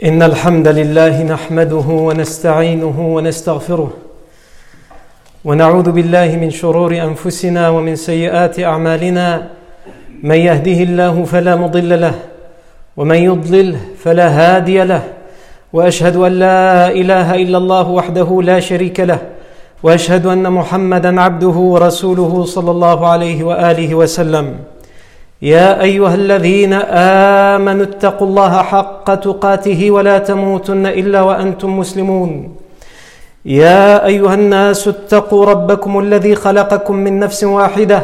إن الحمد لله نحمده ونستعينه ونستغفره ونعوذ بالله من شرور أنفسنا ومن سيئات أعمالنا. من يهده الله فلا مضل له ومن يضلل فلا هادي له، وأشهد أن لا إله إلا الله وحده لا شريك له، وأشهد أن محمدا عبده ورسوله صلى الله عليه وآله وسلم. يا أيها الذين آمنوا اتقوا الله حق تقاته ولا تموتن إلا وأنتم مسلمون. يا أيها الناس اتقوا ربكم الذي خلقكم من نفس واحدة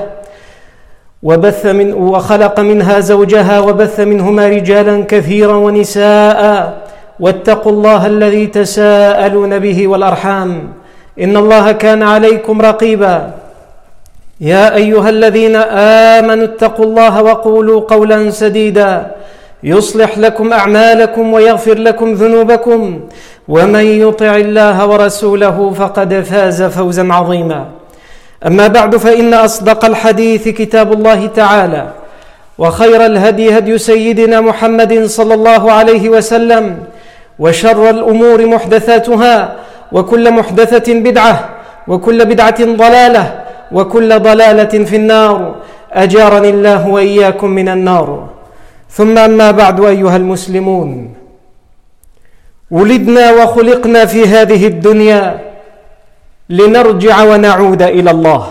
وخلق منها زوجها وبث منهما رجالا كثيرا ونساء، واتقوا الله الذي تساءلون به والأرحام إن الله كان عليكم رقيبا. يا أيها الذين آمنوا اتقوا الله وقولوا قولا سديدا يصلح لكم أعمالكم ويغفر لكم ذنوبكم، ومن يطع الله ورسوله فقد فاز فوزا عظيما. أما بعد، فإن أصدق الحديث كتاب الله تعالى، وخير الهدي هدي سيدنا محمد صلى الله عليه وسلم، وشر الأمور محدثاتها، وكل محدثة بدعة، وكل بدعة ضلالة، وكل ضلالة في النار، أجارني الله وإياكم من النار. ثم أما بعد، أيها المسلمون، ولدنا وخلقنا في هذه الدنيا لنرجع ونعود إلى الله.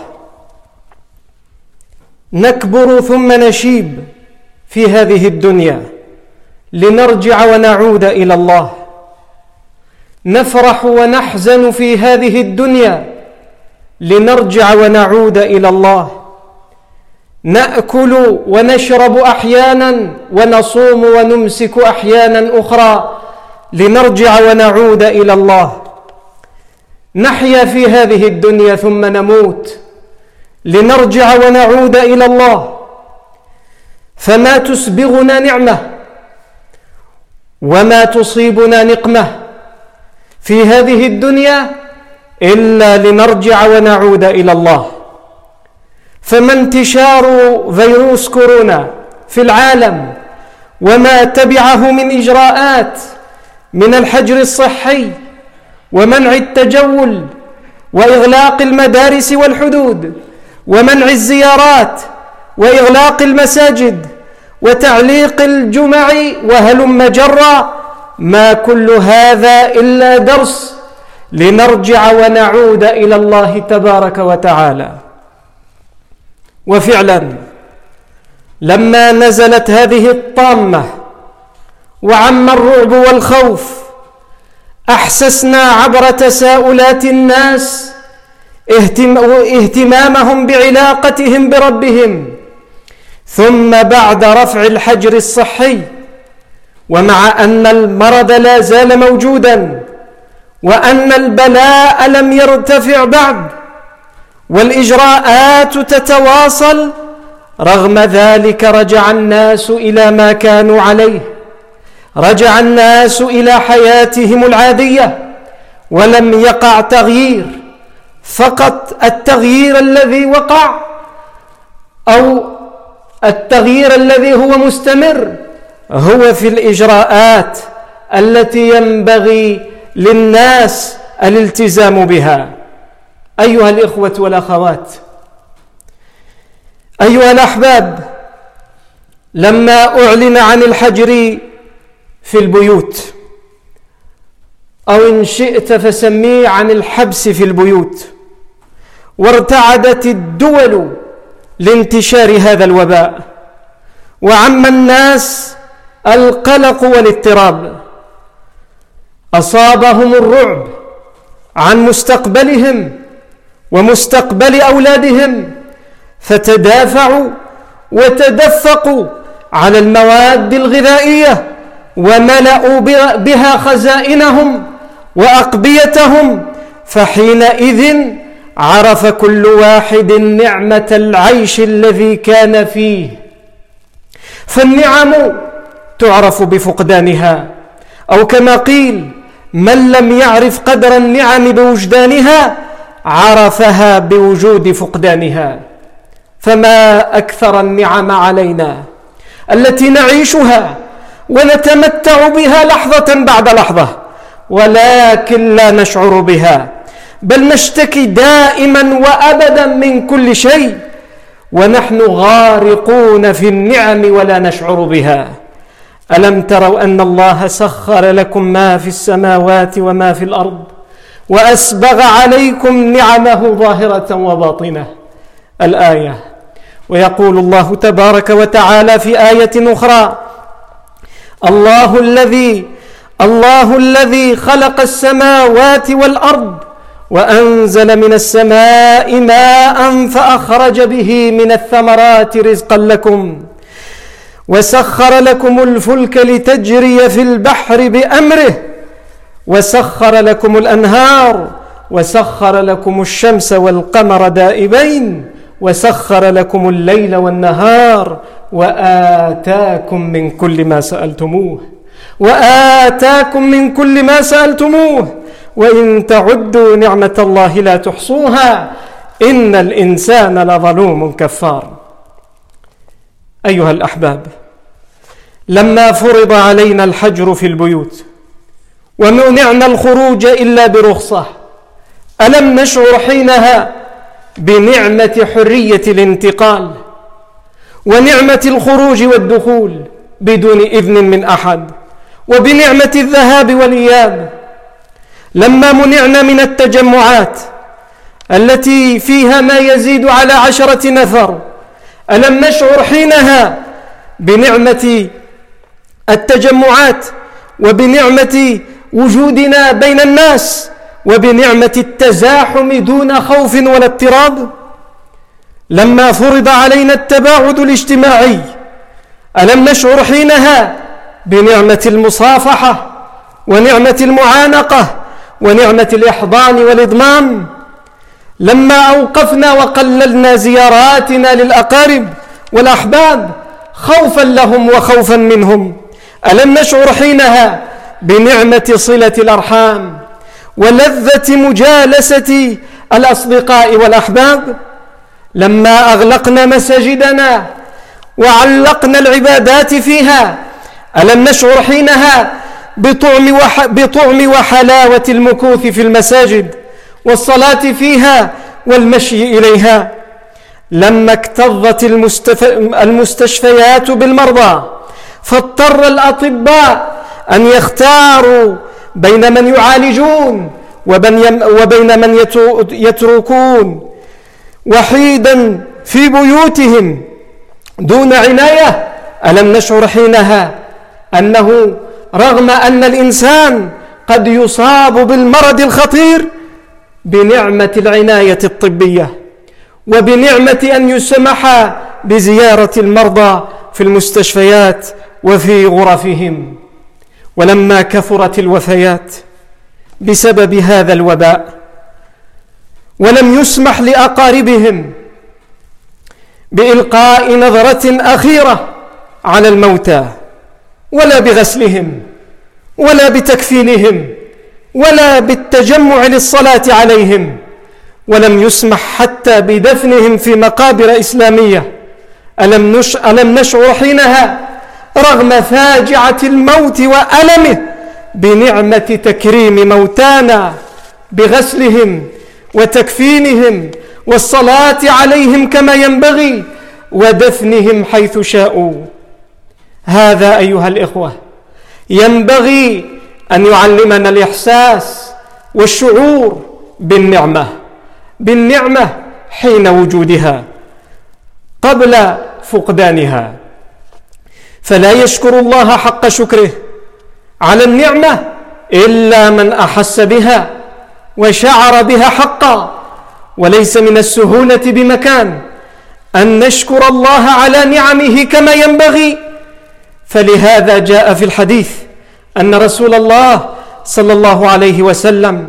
نكبر ثم نشيب في هذه الدنيا لنرجع ونعود إلى الله. نفرح ونحزن في هذه الدنيا لنرجع ونعود إلى الله. نأكل ونشرب أحيانا، ونصوم ونمسك أحيانا أخرى لنرجع ونعود إلى الله. نحيا في هذه الدنيا ثم نموت لنرجع ونعود إلى الله. فما تسبغنا نعمة وما تصيبنا نقمة في هذه الدنيا إلا لنرجع ونعود إلى الله. فما انتشار فيروس كورونا في العالم وما تبعه من إجراءات من الحجر الصحي ومنع التجول وإغلاق المدارس والحدود ومنع الزيارات وإغلاق المساجد وتعليق الجمع وهلم جرا، ما كل هذا إلا درس لنرجع ونعود إلى الله تبارك وتعالى. وفعلا لما نزلت هذه الطامة وعم الرعب والخوف، أحسسنا عبر تساؤلات الناس اهتمامهم بعلاقتهم بربهم. ثم بعد رفع الحجر الصحي، ومع أن المرض لا زال موجودا وأن البلاء لم يرتفع بعد والإجراءات تتواصل، رغم ذلك رجع الناس إلى ما كانوا عليه، رجع الناس إلى حياتهم العادية، ولم يقع تغيير. فقط التغيير الذي وقع أو التغيير الذي هو مستمر هو في الإجراءات التي ينبغي للناس الالتزام بها. أيها الإخوة والأخوات، أيها الأحباب، لما أعلن عن الحجر في البيوت، أو إن شئت فسميه عن الحبس في البيوت، وارتعدت الدول لانتشار هذا الوباء، وعم الناس القلق والاضطراب، أصابهم الرعب عن مستقبلهم ومستقبل أولادهم، فتدافعوا وتدفقوا على المواد الغذائية وملأوا بها خزائنهم وأقبيتهم. فحينئذ عرف كل واحد نعمة العيش الذي كان فيه. فالنعم تعرف بفقدانها، أو كما قيل: من لم يعرف قدر النعم بوجدانها عرفها بوجود فقدانها. فما أكثر النعم علينا التي نعيشها ونتمتع بها لحظة بعد لحظة، ولكن لا نشعر بها، بل نشتكي دائما وأبدا من كل شيء، ونحن غارقون في النعم ولا نشعر بها. ألم تروا أن الله سخر لكم ما في السماوات وما في الأرض وأسبغ عليكم نعمه ظاهرة وباطنة؟ الآية. ويقول الله تبارك وتعالى في آية أخرى: الله الذي خلق السماوات والأرض وأنزل من السماء ماء فأخرج به من الثمرات رزقا لكم وسخر لكم الفلك لتجري في البحر بأمره وسخر لكم الأنهار وسخر لكم الشمس والقمر دائبين وسخر لكم الليل والنهار وآتاكم من كل ما سألتموه وإن تعدوا نعمة الله لا تحصوها إن الإنسان لظلوم كفار. أيها الأحباب، لما فرض علينا الحجر في البيوت ومنعنا الخروج إلا برخصة، ألم نشعر حينها بنعمة حرية الانتقال ونعمة الخروج والدخول بدون إذن من أحد، وبنعمة الذهاب والإياب؟ لما منعنا من التجمعات التي فيها ما يزيد على 10 نفر، ألم نشعر حينها بنعمة التجمعات وبنعمة وجودنا بين الناس وبنعمة التزاحم دون خوف ولا اضطراب؟ لما فرض علينا التباعد الاجتماعي، ألم نشعر حينها بنعمة المصافحة ونعمة المعانقة ونعمة الإحضان والإضمام؟ لما أوقفنا وقللنا زياراتنا للأقارب والأحباب خوفا لهم وخوفا منهم، ألم نشعر حينها بنعمة صلة الأرحام ولذة مجالسة الأصدقاء والأحباب؟ لما أغلقنا مساجدنا وعلقنا العبادات فيها، ألم نشعر حينها بطعم وحلاوة المكوث في المساجد والصلاة فيها والمشي إليها؟ لما اكتظت المستشفيات بالمرضى فاضطر الأطباء أن يختاروا بين من يعالجون وبين من يتركون وحيدا في بيوتهم دون عناية، ألم نشعر حينها أنه رغم أن الإنسان قد يصاب بالمرض الخطير بنعمة العناية الطبية وبنعمة أن يسمح بزيارة المرضى في المستشفيات وفي غرفهم؟ ولما كثرت الوفيات بسبب هذا الوباء ولم يسمح لأقاربهم بإلقاء نظرة أخيرة على الموتى ولا بغسلهم ولا بتكفينهم ولا بالتجمع للصلاة عليهم، ولم يسمح حتى بدفنهم في مقابر إسلامية، ألم نشعر حينها رغم فاجعة الموت وألمه بنعمة تكريم موتانا بغسلهم وتكفينهم والصلاة عليهم كما ينبغي ودفنهم حيث شاءوا؟ هذا أيها الإخوة ينبغي أن يعلمنا الإحساس والشعور بالنعمة حين وجودها قبل فقدانها، فلا يشكر الله حق شكره على النعمة إلا من أحس بها وشعر بها حقا. وليس من السهولة بمكان أن نشكر الله على نعمه كما ينبغي، فلهذا جاء في الحديث أن رسول الله صلى الله عليه وسلم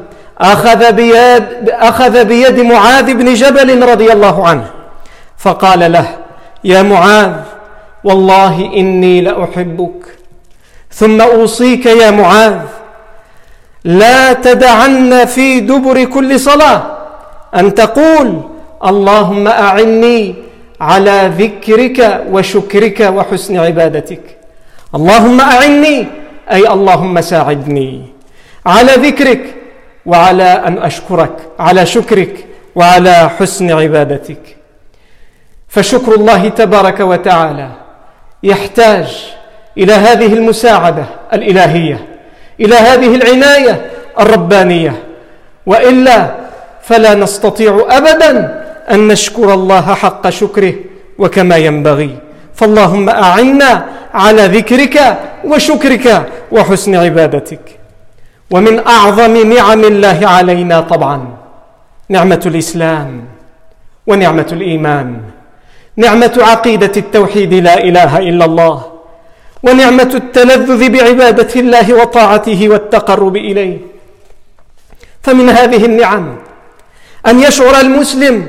أخذ بيد معاذ بن جبل رضي الله عنه فقال له: يا معاذ، والله إني لأحبك، ثم أوصيك يا معاذ لا تدعن في دبر كل صلاة أن تقول: اللهم أعني على ذكرك وشكرك وحسن عبادتك، اللهم أعني أي اللهم ساعدني على ذكرك وعلى أن أشكرك، على شكرك وعلى حسن عبادتك. فشكر الله تبارك وتعالى يحتاج إلى هذه المساعدة الإلهية، إلى هذه العناية الربانية، وإلا فلا نستطيع أبدا أن نشكر الله حق شكره وكما ينبغي. فاللهم أعنا على ذكرك وشكرك وحسن عبادتك. ومن أعظم نعم الله علينا طبعا نعمة الإسلام ونعمة الإيمان، نعمة عقيدة التوحيد لا إله إلا الله، ونعمة التلذذ بعبادة الله وطاعته والتقرب إليه. فمن هذه النعم أن يشعر المسلم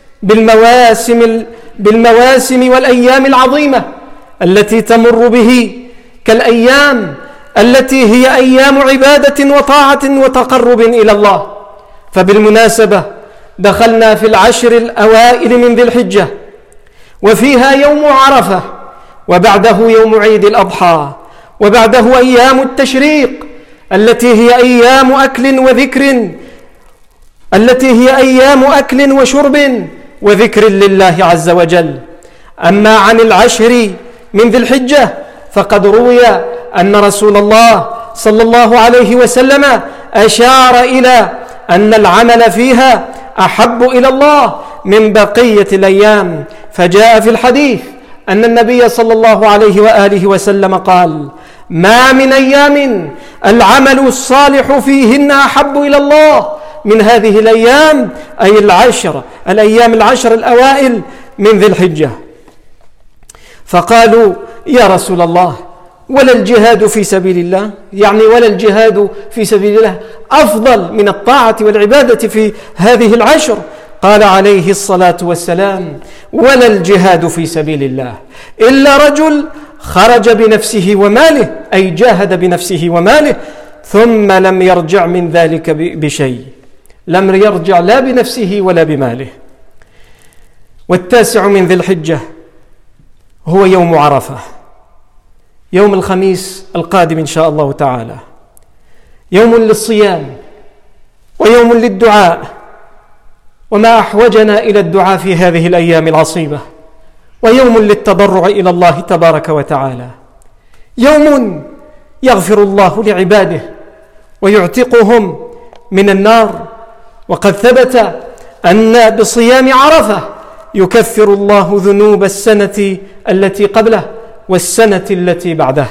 بالمواسم والأيام العظيمة التي تمر به، كالأيام التي هي أيام عبادة وطاعة وتقرب إلى الله. فبالمناسبة دخلنا في العشر الأوائل من ذي الحجة، وفيها يوم عرفة، وبعده يوم عيد الأضحى، وبعده أيام التشريق التي هي أيام أكل وذكر، التي هي أيام أكل وشرب وذكر لله عز وجل. أما عن العشر من ذي الحجة فقد روي أن رسول الله صلى الله عليه وسلم أشار إلى أن العمل فيها أحب إلى الله من بقية الأيام. فجاء في الحديث أن النبي صلى الله عليه وآله وسلم قال: ما من أيام العمل الصالح فيهن أحب إلى الله من هذه الأيام، أي الأيام العشر الأوائل من ذي الحجة. فقالوا: يا رسول الله، ولا الجهاد في سبيل الله؟ يعني ولا الجهاد في سبيل الله أفضل من الطاعة والعبادة في هذه العشر؟ قال عليه الصلاة والسلام: ولا الجهاد في سبيل الله إلا رجل خرج بنفسه وماله، أي جاهد بنفسه وماله ثم لم يرجع من ذلك بشيء، لم يرجع لا بنفسه ولا بماله. والتاسع من ذي الحجة هو يوم عرفة، يوم الخميس القادم إن شاء الله تعالى، يوم للصيام ويوم للدعاء، وما أحوجنا إلى الدعاء في هذه الأيام العصيبة، ويوم للتضرع إلى الله تبارك وتعالى، يوم يغفر الله لعباده ويعتقهم من النار. وقد ثبت أن بصيام عرفة يكفر الله ذنوب السنة التي قبله والسنة التي بعده.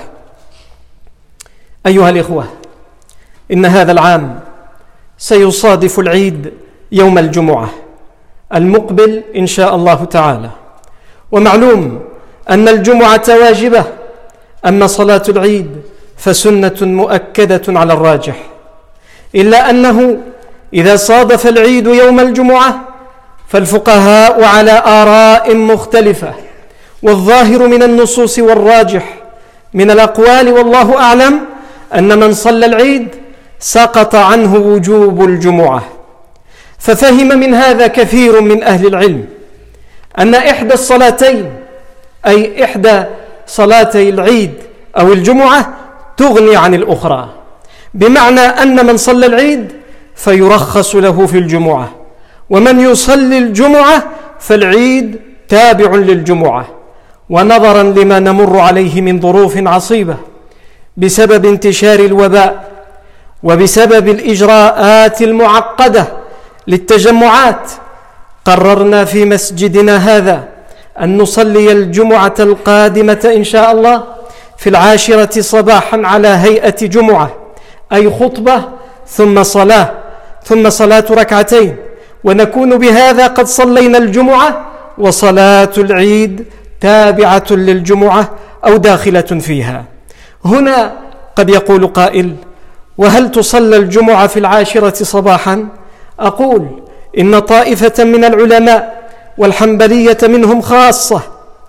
أيها الإخوة، إن هذا العام سيصادف العيد يوم الجمعة المقبل إن شاء الله تعالى، ومعلوم أن الجمعة واجبة، أما صلاة العيد فسنة مؤكدة على الراجح، إلا أنه إذا صادف العيد يوم الجمعة فالفقهاء على آراء مختلفة، والظاهر من النصوص والراجح من الأقوال والله أعلم أن من صلى العيد سقط عنه وجوب الجمعة. ففهم من هذا كثير من أهل العلم أن إحدى الصلاتين، أي إحدى صلاتي العيد أو الجمعة، تغني عن الأخرى، بمعنى أن من صلى العيد فيرخص له في الجمعة، ومن يصلي الجمعة فالعيد تابع للجمعة. ونظرا لما نمر عليه من ظروف عصيبة بسبب انتشار الوباء وبسبب الإجراءات المعقدة للتجمعات، قررنا في مسجدنا هذا أن نصلي الجمعة القادمة إن شاء الله في 10 صباحا على هيئة جمعة، أي خطبة ثم صلاة ركعتين، ونكون بهذا قد صلينا الجمعة وصلاة العيد تابعة للجمعة أو داخلة فيها. هنا قد يقول قائل: وهل تصلى الجمعة في 10 صباحا؟ أقول إن طائفة من العلماء والحنبلية منهم خاصة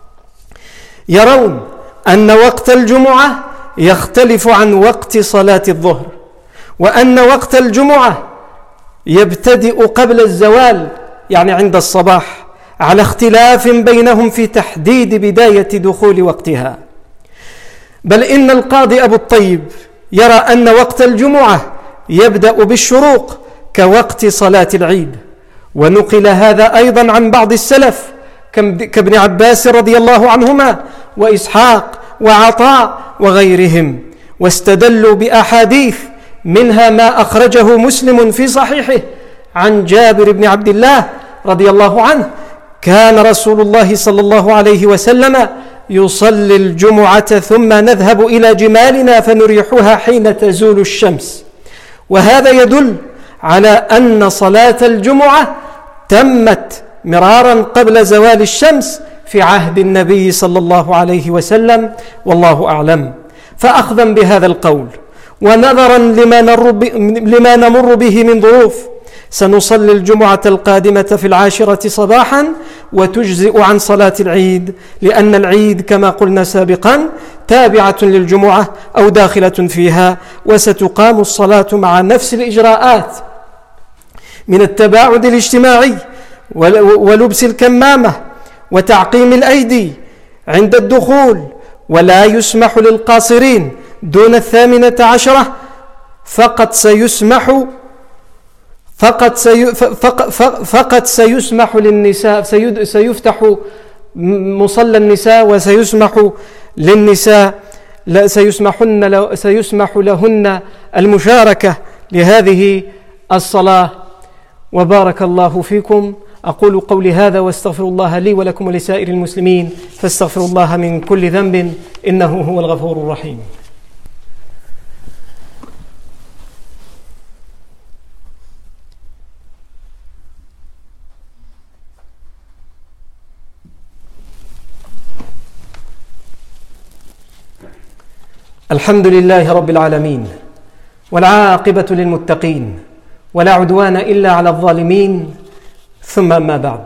يرون أن وقت الجمعة يختلف عن وقت صلاة الظهر، وأن وقت الجمعة يبتدئ قبل الزوال، يعني عند الصباح، على اختلاف بينهم في تحديد بداية دخول وقتها. بل إن القاضي أبو الطيب يرى أن وقت الجمعة يبدأ بالشروق كوقت صلاة العيد. ونقل هذا أيضا عن بعض السلف كابن عباس رضي الله عنهما وإسحاق وعطاء وغيرهم، واستدلوا بأحاديث منها ما أخرجه مسلم في صحيحه عن جابر بن عبد الله رضي الله عنه: كان رسول الله صلى الله عليه وسلم يصلي الجمعة ثم نذهب إلى جمالنا فنريحها حين تزول الشمس. وهذا يدل على أن صلاة الجمعة تمت مرارا قبل زوال الشمس في عهد النبي صلى الله عليه وسلم، والله أعلم. فأخذا بهذا القول ونظرا لما نمر به من ظروف، سنصلي الجمعة القادمة في 10 صباحا وتجزئ عن صلاة العيد، لأن العيد كما قلنا سابقا تابعة للجمعة أو داخلة فيها، وستقام الصلاة مع نفس الإجراءات من التباعد الاجتماعي ولبس الكمامة وتعقيم الأيدي عند الدخول، ولا يسمح للقاصرين دون 18 فقط سيسمح للنساء، سيفتح مصلى النساء وسيسمح للنساء سيسمح لهن المشاركة لهذه الصلاة. وبارك الله فيكم. أقول قولي هذا واستغفر الله لي ولكم ولسائر المسلمين، فاستغفروا الله من كل ذنب إنه هو الغفور الرحيم. الحمد لله رب العالمين، والعاقبة للمتقين، ولا عدوان إلا على الظالمين، ثم ما بعد.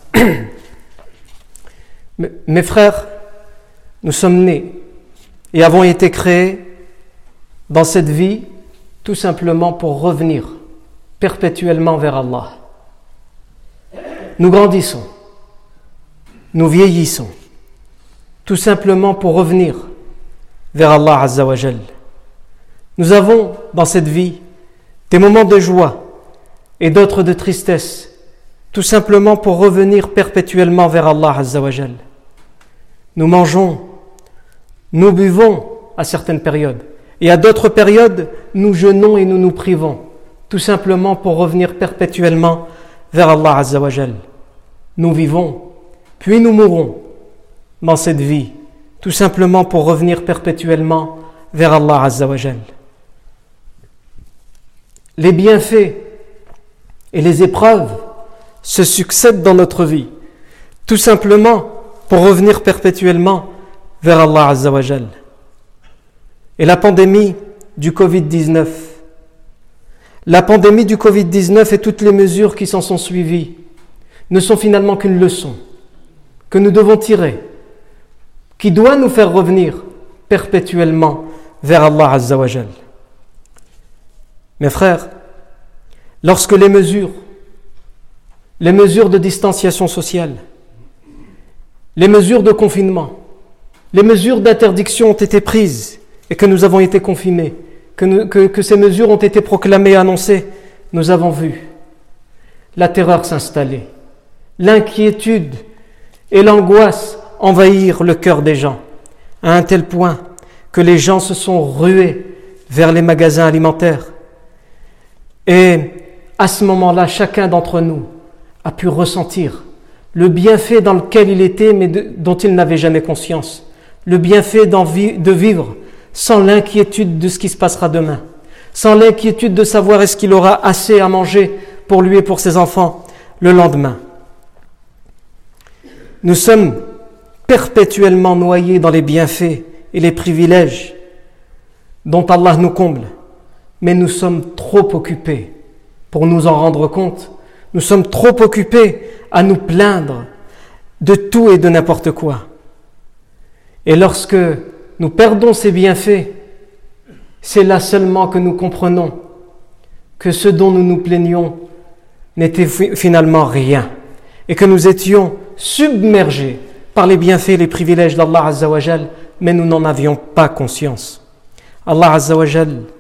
Mes frères, nous sommes nés et avons été créés dans cette vie tout simplement pour revenir perpétuellement vers Allah. Nous grandissons, nous vieillissons, tout simplement pour revenir vers Allah Azza wa Jal. Nous avons dans cette vie des moments de joie et d'autres de tristesse, tout simplement pour revenir perpétuellement vers Allah Azza wa Jal. Nous mangeons, nous buvons à certaines périodes, et à d'autres périodes, nous jeûnons et nous nous privons, tout simplement pour revenir perpétuellement vers Allah Azza wa Jal. Nous vivons, puis nous mourrons dans cette vie, tout simplement pour revenir perpétuellement vers Allah Azza wa Jal. Les bienfaits et les épreuves se succèdent dans notre vie, tout simplement pour revenir perpétuellement vers Allah Azza wa Jal. Et la pandémie du Covid-19, et toutes les mesures qui s'en sont suivies ne sont finalement qu'une leçon que nous devons tirer, qui doit nous faire revenir perpétuellement vers Allah Azza wa Jal. Mes frères, lorsque les mesures de distanciation sociale, les mesures de confinement, les mesures d'interdiction ont été prises et que nous avons été confinés, que ces mesures ont été proclamées et annoncées, nous avons vu la terreur s'installer, l'inquiétude et l'angoisse envahir le cœur des gens, à un tel point que les gens se sont rués vers les magasins alimentaires. Et à ce moment-là, chacun d'entre nous a pu ressentir le bienfait dans lequel il était, mais dont il n'avait jamais conscience. Le bienfait de vivre sans l'inquiétude de ce qui se passera demain, sans l'inquiétude de savoir est-ce qu'il aura assez à manger pour lui et pour ses enfants le lendemain. Nous sommes perpétuellement noyés dans les bienfaits et les privilèges dont Allah nous comble, mais nous sommes trop occupés pour nous en rendre compte. Nous sommes trop occupés à nous plaindre de tout et de n'importe quoi. Et lorsque nous perdons ces bienfaits, c'est là seulement que nous comprenons que ce dont nous nous plaignions n'était finalement rien et que nous étions submergés par les bienfaits et les privilèges d'Allah Azza wa Jal mais nous n'en avions pas conscience. Allah Azza wa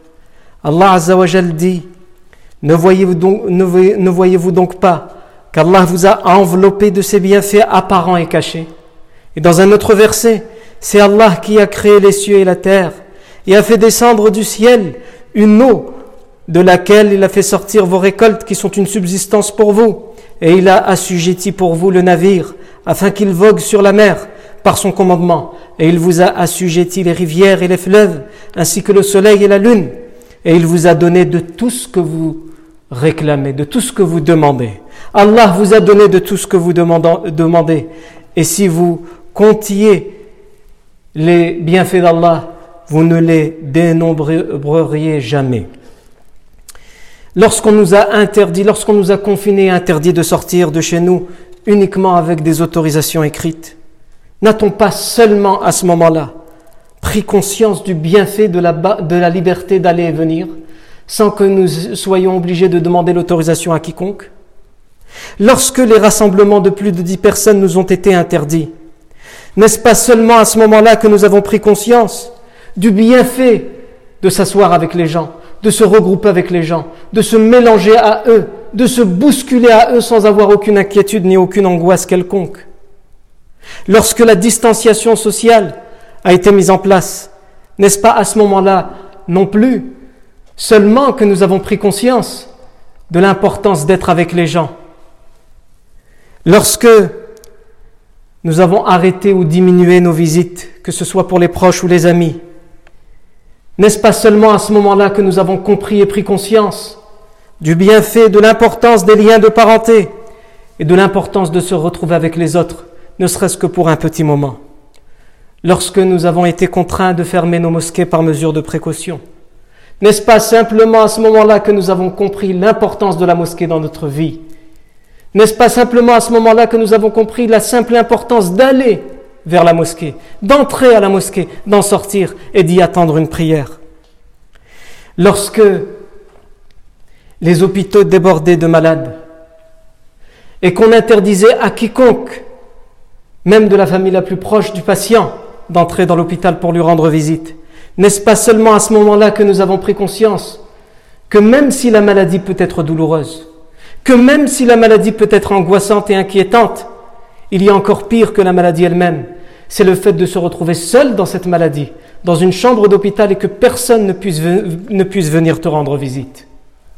Jal dit: ne voyez-vous donc pas qu'Allah vous a enveloppé de ses bienfaits apparents et cachés? Et dans un autre verset, c'est Allah qui a créé les cieux et la terre et a fait descendre du ciel une eau de laquelle il a fait sortir vos récoltes qui sont une subsistance pour vous, et il a assujetti pour vous le navire afin qu'il vogue sur la mer par son commandement, et il vous a assujetti les rivières et les fleuves ainsi que le soleil et la lune, et il vous a donné de tout ce que vous réclamez, de tout ce que vous demandez. Allah vous a donné de tout ce que vous demandez, et si vous comptiez les bienfaits d'Allah, vous ne les dénombreriez jamais. Lorsqu'on nous a confinés et interdit de sortir de chez nous uniquement avec des autorisations écrites, n'a-t-on pas seulement à ce moment-là pris conscience du bienfait de la liberté d'aller et venir, sans que nous soyons obligés de demander l'autorisation à quiconque? Lorsque les rassemblements de plus de 10 personnes nous ont été interdits, n'est-ce pas seulement à ce moment-là que nous avons pris conscience du bienfait de s'asseoir avec les gens, de se regrouper avec les gens, de se mélanger à eux, de se bousculer à eux sans avoir aucune inquiétude ni aucune angoisse quelconque? Lorsque la distanciation sociale a été mise en place, n'est-ce pas à ce moment-là non plus seulement que nous avons pris conscience de l'importance d'être avec les gens? Lorsque nous avons arrêté ou diminué nos visites, que ce soit pour les proches ou les amis, n'est-ce pas seulement à ce moment-là que nous avons compris et pris conscience du bienfait, de l'importance des liens de parenté et de l'importance de se retrouver avec les autres, ne serait-ce que pour un petit moment? Lorsque nous avons été contraints de fermer nos mosquées par mesure de précaution, n'est-ce pas simplement à ce moment-là que nous avons compris l'importance de la mosquée dans notre vie? N'est-ce pas simplement à ce moment-là que nous avons compris la simple importance d'aller vers la mosquée, d'entrer à la mosquée, d'en sortir et d'y attendre une prière? Lorsque les hôpitaux débordaient de malades et qu'on interdisait à quiconque, même de la famille la plus proche du patient, d'entrer dans l'hôpital pour lui rendre visite, n'est-ce pas seulement à ce moment-là que nous avons pris conscience que même si la maladie peut être douloureuse, que même si la maladie peut être angoissante et inquiétante, il y a encore pire que la maladie elle-même, c'est le fait de se retrouver seul dans cette maladie, dans une chambre d'hôpital et que personne ne puisse venir te rendre visite.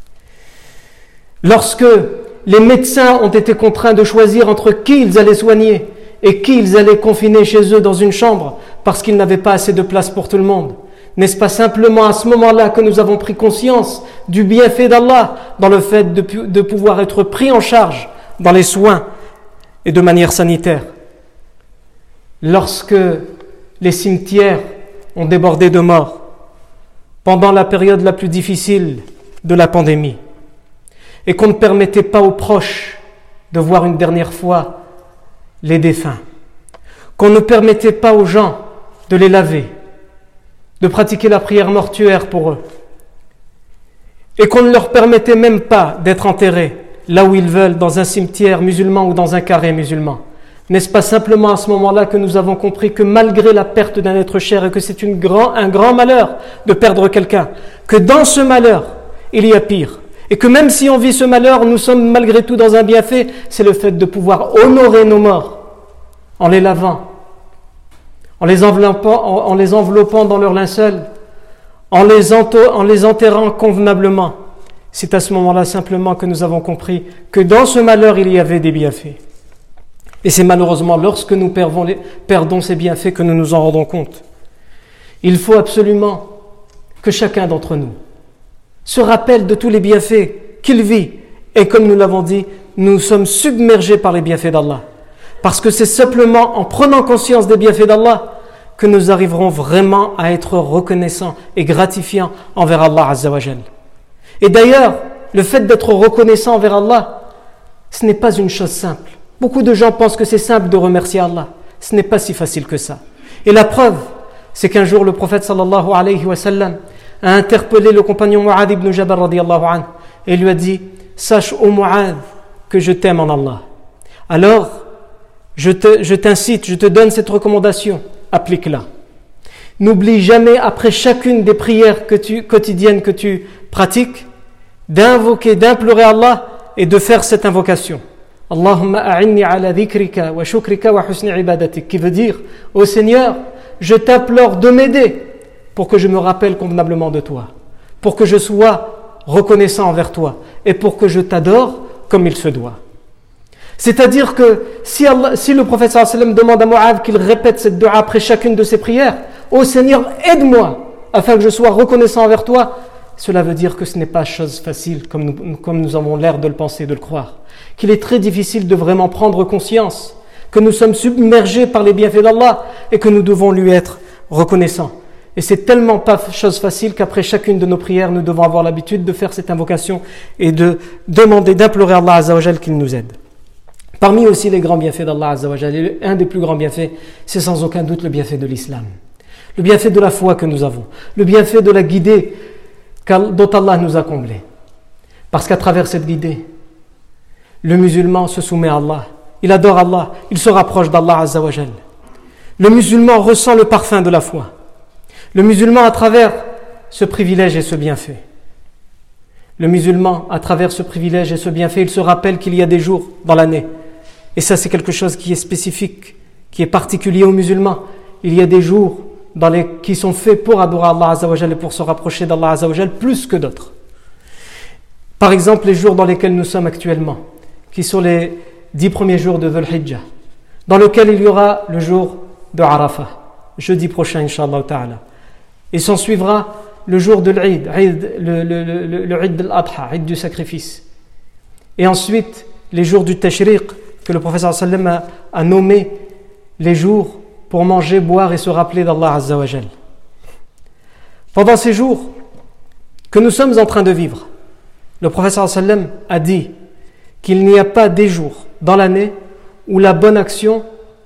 Lorsque les médecins ont été contraints de choisir entre qui ils allaient soigner et qui ils allaient confiner chez eux dans une chambre parce qu'ils n'avaient pas assez de place pour tout le monde, n'est-ce pas simplement à ce moment-là que nous avons pris conscience du bienfait d'Allah dans le fait de pouvoir être pris en charge dans les soins et de manière sanitaire? Lorsque les cimetières ont débordé de morts pendant la période la plus difficile de la pandémie et qu'on ne permettait pas aux proches de voir une dernière fois les défunts, qu'on ne permettait pas aux gens de les laver, de pratiquer la prière mortuaire pour eux, et qu'on ne leur permettait même pas d'être enterrés là où ils veulent, dans un cimetière musulman ou dans un carré musulman. N'est-ce pas simplement à ce moment-là que nous avons compris que malgré la perte d'un être cher et que c'est un grand malheur de perdre quelqu'un, que dans ce malheur, il y a pire, et que même si on vit ce malheur, nous sommes malgré tout dans un bienfait, c'est le fait de pouvoir honorer nos morts en les lavant, en les enveloppant dans leur linceul, en les enterrant convenablement. C'est à ce moment-là simplement que nous avons compris que dans ce malheur, il y avait des bienfaits. Et c'est malheureusement lorsque nous perdons ces bienfaits que nous nous en rendons compte. Il faut absolument que chacun d'entre nous se rappelle de tous les bienfaits qu'il vit. Et comme nous l'avons dit, nous sommes submergés par les bienfaits d'Allah. Parce que c'est simplement en prenant conscience des bienfaits d'Allah que nous arriverons vraiment à être reconnaissants et gratifiants envers Allah Azza wa Jal. Et d'ailleurs, le fait d'être reconnaissant envers Allah, ce n'est pas une chose simple. Beaucoup de gens pensent que c'est simple de remercier Allah. Ce n'est pas si facile que ça. Et la preuve, c'est qu'un jour le prophète sallallahu alayhi wa sallam a interpellé le compagnon Mu'adh ibn Jabal radiyallahu anhu et lui a dit: sache ô Mu'adh que je t'aime en Allah. Alors, je t'incite, je te donne cette recommandation, applique-la. N'oublie jamais, après chacune des prières quotidiennes que tu pratiques, d'invoquer, d'implorer Allah et de faire cette invocation. Allahumma a'inni ala dhikrika wa shukrika wa husni ibadatik, qui veut dire, ô Seigneur, je t'implore de m'aider pour que je me rappelle convenablement de toi, pour que je sois reconnaissant envers toi et pour que je t'adore comme il se doit. C'est-à-dire que si le prophète sallallahu alayhi wa sallam demande à Mu'adh qu'il répète cette dua après chacune de ses prières, ô Seigneur, aide-moi afin que je sois reconnaissant envers toi, cela veut dire que ce n'est pas chose facile comme nous avons l'air de le penser, de le croire. Qu'il est très difficile de vraiment prendre conscience que nous sommes submergés par les bienfaits d'Allah et que nous devons lui être reconnaissants. Et c'est tellement pas chose facile qu'après chacune de nos prières, nous devons avoir l'habitude de faire cette invocation et de demander, d'implorer Allah Azza wa Jal qu'il nous aide. Parmi aussi les grands bienfaits d'Allah Azza wa Jal, et un des plus grands bienfaits, c'est sans aucun doute le bienfait de l'islam. Le bienfait de la foi que nous avons, le bienfait de la guidée dont Allah nous a comblés. Parce qu'à travers cette guidée, le musulman se soumet à Allah, il adore Allah, il se rapproche d'Allah Azza wa Jal. Le musulman ressent le parfum de la foi. Le musulman, à travers ce privilège et ce bienfait, le musulman, à travers ce privilège et ce bienfait, il se rappelle qu'il y a des jours dans l'année. Et ça, c'est quelque chose qui est spécifique, qui est particulier aux musulmans. Il y a des jours qui sont faits pour adorer Allah Azza wa Jal et pour se rapprocher d'Allah Azza wa Jal plus que d'autres. Par exemple, les jours dans lesquels nous sommes actuellement, qui sont les 10 premiers jours de Dhul Hijjah, dans lequel il y aura le jour de Arafah, jeudi prochain, Inch'Allah Ta'ala. Et s'en suivra le jour de l'Eid, le Eid de l'Adha, Eid du sacrifice. Et ensuite, les jours du Tashriq, que le prophète sallallahu alayhi wa sallam a nommé les jours pour manger, boire et se rappeler d'Allah Azza wa Jal. Pendant ces jours que nous sommes en train de vivre, le prophète sallallahu alayhi wa sallam a dit qu'il n'y a pas des jours dans l'année où la bonne action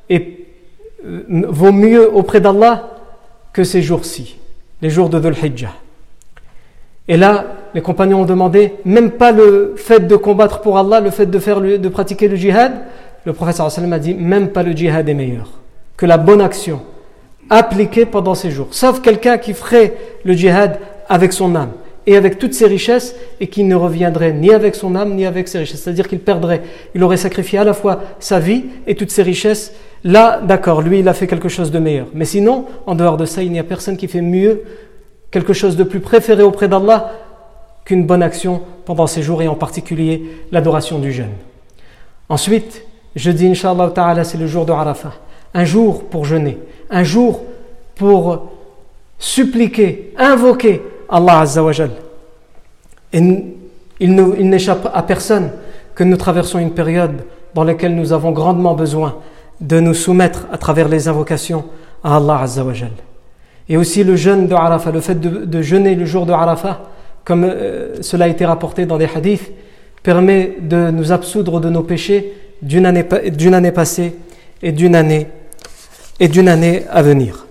vaut mieux auprès d'Allah que ces jours-ci, les jours de Dhul Hijjah. Et là, les compagnons ont demandé, même pas le fait de combattre pour Allah, le fait de pratiquer le djihad, le prophète sallallahu alayhi wa sallam a dit, même pas le djihad est meilleur que la bonne action appliquée pendant ces jours. Sauf quelqu'un qui ferait le djihad avec son âme et avec toutes ses richesses et qui ne reviendrait ni avec son âme ni avec ses richesses. C'est-à-dire qu'il perdrait, il aurait sacrifié à la fois sa vie et toutes ses richesses. Là, d'accord, lui, il a fait quelque chose de meilleur. Mais sinon, en dehors de ça, il n'y a personne qui fait mieux, quelque chose de plus préféré auprès d'Allah qu'une bonne action pendant ces jours et en particulier l'adoration du jeûne. Ensuite, jeudi, Inch'Allah Ta'ala, c'est le jour de Arafah. Un jour pour jeûner, un jour pour suppliquer, invoquer Allah Azza wa Jal. Et il n'échappe à personne que nous traversons une période dans laquelle nous avons grandement besoin de nous soumettre à travers les invocations à Allah Azza wa Jal. Et aussi le jeûne de Arafah, le fait de jeûner le jour de Arafah, comme cela a été rapporté dans des hadiths, permet de nous absoudre de nos péchés d'une année passée et d'une année à venir.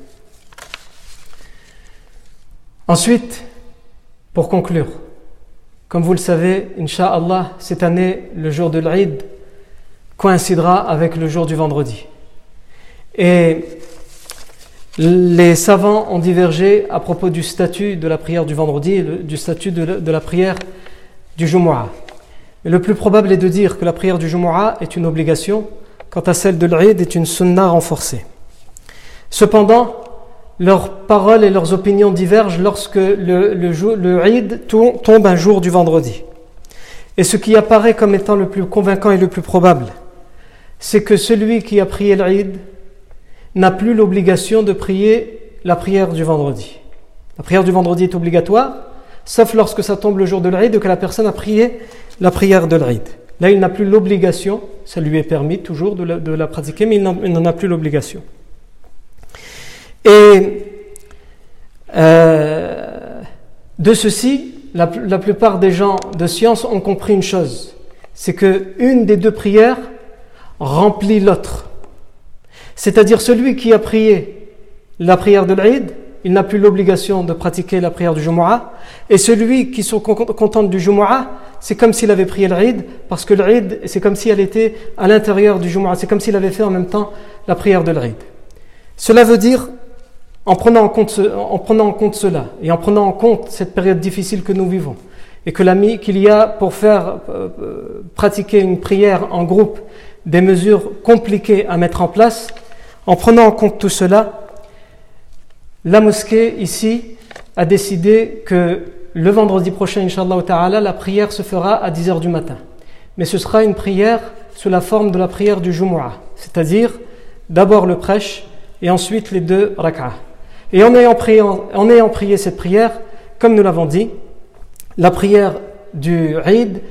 Ensuite, pour conclure, comme vous le savez, Inch'Allah, cette année, le jour de l'Eid coïncidera avec le jour du vendredi. Et les savants ont divergé à propos du statut de la prière du vendredi et du statut de la prière du Jumu'ah. Mais le plus probable est de dire que la prière du Jumu'ah est une obligation, quant à celle de l'Eid est une sunna renforcée. Cependant, leurs paroles et leurs opinions divergent lorsque le Eid tombe un jour du vendredi. Et ce qui apparaît comme étant le plus convaincant et le plus probable, c'est que celui qui a prié l'Eid n'a plus l'obligation de prier la prière du vendredi. La prière du vendredi est obligatoire, sauf lorsque ça tombe le jour de l'Eid et que la personne a prié la prière de l'Eid. Là, il n'a plus l'obligation, ça lui est permis toujours de la pratiquer, mais il n'en a plus l'obligation. Et de ceci, la plupart des gens de science ont compris une chose, c'est qu'une des deux prières remplit l'autre. C'est-à-dire celui qui a prié la prière de l'Eid, il n'a plus l'obligation de pratiquer la prière du Jumu'ah, et celui qui se contente du Jumu'ah, c'est comme s'il avait prié l'Eid, parce que l'Eid, c'est comme si elle était à l'intérieur du Jumu'ah, c'est comme s'il avait fait en même temps la prière de l'Eid. Cela veut dire en prenant en compte cela et en prenant en compte cette période difficile que nous vivons et qu'il y a pour faire pratiquer une prière en groupe des mesures compliquées à mettre en place, en prenant en compte tout cela, la mosquée ici a décidé que le vendredi prochain, Inch'Allah Ta'ala, la prière se fera à 10h du matin. Mais ce sera une prière sous la forme de la prière du Jumu'ah, c'est-à-dire d'abord le prêche et ensuite les 2 rak'ah. Et en ayant prié cette prière, comme nous l'avons dit, la prière du Eid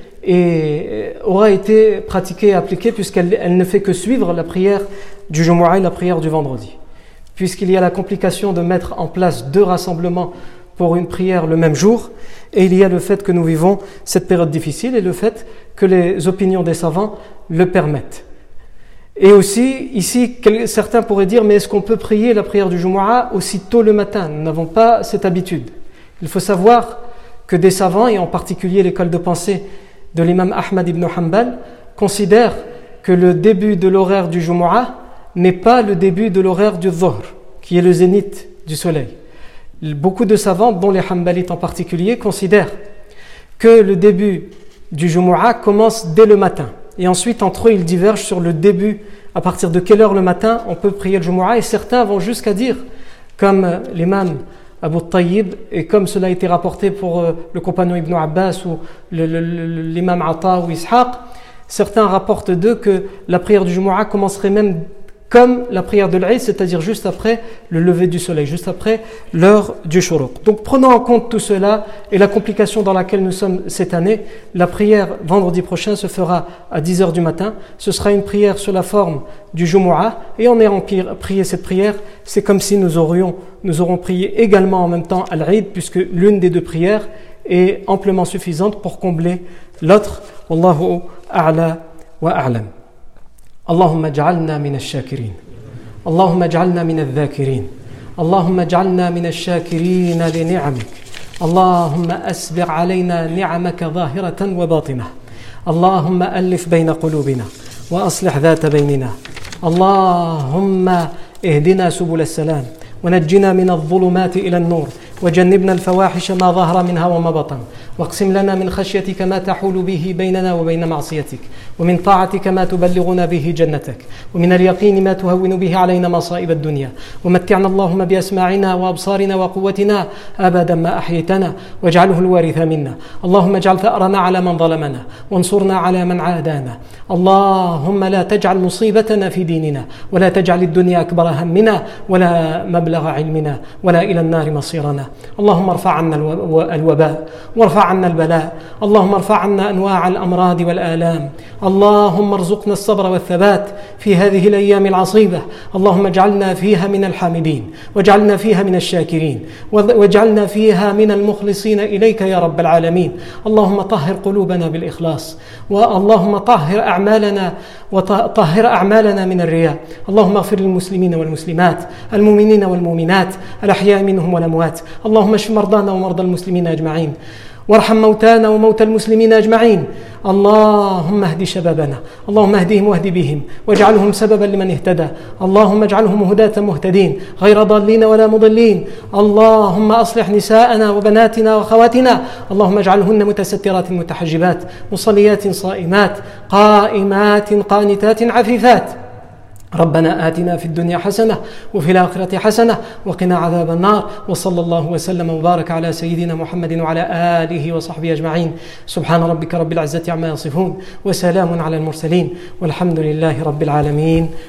aura été pratiquée et appliquée puisqu'elle ne fait que suivre la prière du Jumu'ah et la prière du vendredi. Puisqu'il y a la complication de mettre en place 2 rassemblements pour une prière le même jour, et il y a le fait que nous vivons cette période difficile et le fait que les opinions des savants le permettent. Et aussi, ici, certains pourraient dire, mais est-ce qu'on peut prier la prière du Jumu'ah aussi tôt le matin? Nous n'avons pas cette habitude. Il faut savoir que des savants, et en particulier l'école de pensée de l'imam Ahmad ibn Hanbal, considèrent que le début de l'horaire du Jumu'ah n'est pas le début de l'horaire du Dhuhr, qui est le zénith du soleil. Beaucoup de savants, dont les Hanbalites en particulier, considèrent que le début du Jumu'ah commence dès le matin. Et ensuite, entre eux, ils divergent sur le début, à partir de quelle heure le matin on peut prier le Jumu'ah. Et certains vont jusqu'à dire, comme l'imam Abu Tayyib, et comme cela a été rapporté pour le compagnon Ibn Abbas ou l'imam Ata ou Ishaq, certains rapportent d'eux que la prière du Jumu'ah commencerait même comme la prière de l'Eid, c'est-à-dire juste après le lever du soleil, juste après l'heure du shuruq. Donc prenons en compte tout cela et la complication dans laquelle nous sommes cette année. La prière vendredi prochain se fera à 10h du matin. Ce sera une prière sur la forme du Jumu'ah, et en ayant prié cette prière, c'est comme si nous aurons prié également en même temps à l'Eid, puisque l'une des 2 prières est amplement suffisante pour combler l'autre. Wallahu a'la wa a'lam. اللهم اجعلنا من الشاكرين اللهم اجعلنا من الذاكرين اللهم اجعلنا من الشاكرين لنعمك اللهم أسبغ علينا نعمك ظاهرة وباطنة اللهم ألف بين قلوبنا وأصلح ذات بيننا اللهم اهدنا سبل السلام ونجنا من الظلمات إلى النور وجنبنا الفواحش ما ظهر منها وما بطن واقسم لنا من خشيتك ما تحول به بيننا وبين معصيتك ومن طاعتك ما تبلغنا به جنتك ومن اليقين ما تهون به علينا مصائب الدنيا ومتعنا اللهم بأسماعنا وأبصارنا وقوتنا أبدا ما أحييتنا واجعله الوارث منا اللهم اجعل ثأرنا على من ظلمنا وانصرنا على من عادانا اللهم لا تجعل مصيبتنا في ديننا ولا تجعل الدنيا أكبر همنا ولا مبلغ علمنا ولا إلى النار مصيرنا اللهم ارفع عنا الوباء وارفع عنا البلاء اللهم ارفع عنا أنواع الأمراض والآلام اللهم ارزقنا الصبر والثبات في هذه الأيام العصيبة اللهم اجعلنا فيها من الحامدين واجعلنا فيها من الشاكرين واجعلنا فيها من المخلصين إليك يا رب العالمين اللهم طهر قلوبنا بالإخلاص واللهم طهر أعمالنا من الرياء اللهم اغفر للمسلمين والمسلمات المؤمنين والمؤمنات الأحياء منهم والأموات اللهم اشف مرضانا ومرضى المسلمين أجمعين وارحم موتانا وموتى المسلمين أجمعين اللهم اهد شبابنا اللهم اهدهم واهد بهم واجعلهم سببا لمن اهتدى اللهم اجعلهم هداة مهتدين غير ضالين ولا مضلين اللهم أصلح نساءنا وبناتنا وأخواتنا اللهم اجعلهن متسترات متحجبات مصليات صائمات قائمات قانتات عفيفات ربنا آتنا في الدنيا حسنة وفي الآخرة حسنة وقنا عذاب النار وصلى الله وسلم وبارك على سيدنا محمد وعلى آله وصحبه أجمعين سبحان ربك رب العزة عما يصفون وسلام على المرسلين والحمد لله رب العالمين